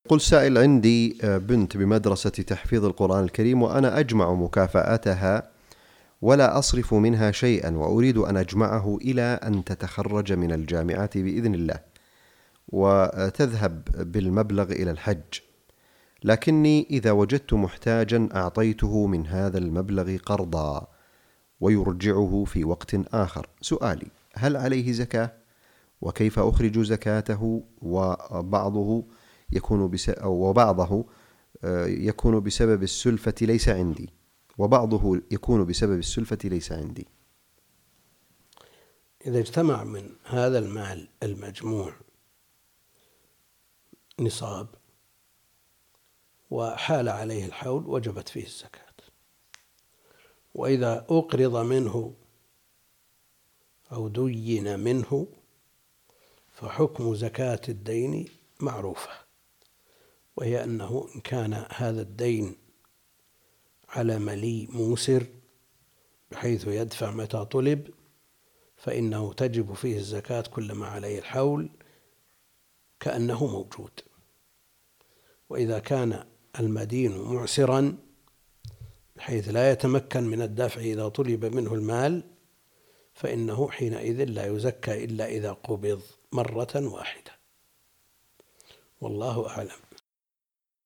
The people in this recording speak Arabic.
قل سائل: عندي بنت بمدرسة تحفيظ القرآن الكريم، وأنا أجمع مكافآتها ولا أصرف منها شيئا، وأريد أن أجمعه إلى أن تتخرج من الجامعة بإذن الله وتذهب بالمبلغ إلى الحج، لكني إذا وجدت محتاجا أعطيته من هذا المبلغ قرضا ويرجعه في وقت آخر. سؤالي: هل عليه زكاة؟ وكيف أخرج زكاته؟ وبعضه يكون بسبب السلفة ليس عندي، وبعضه يكون بسبب السلفة ليس عندي. إذا اجتمع من هذا المال المجموع نصاب وحال عليه الحول وجبت فيه الزكاة. وإذا أقرض منه أو دين منه فحكم زكاة الدين معروفة، وهي أنه إن كان هذا الدين على ملي موسر بحيث يدفع متى طلب فإنه تجب فيه الزكاة كلما عليه الحول كأنه موجود. وإذا كان المدين معسرا بحيث لا يتمكن من الدفع إذا طلب منه المال فإنه حينئذ لا يزكى إلا إذا قبض مرة واحدة، والله أعلم.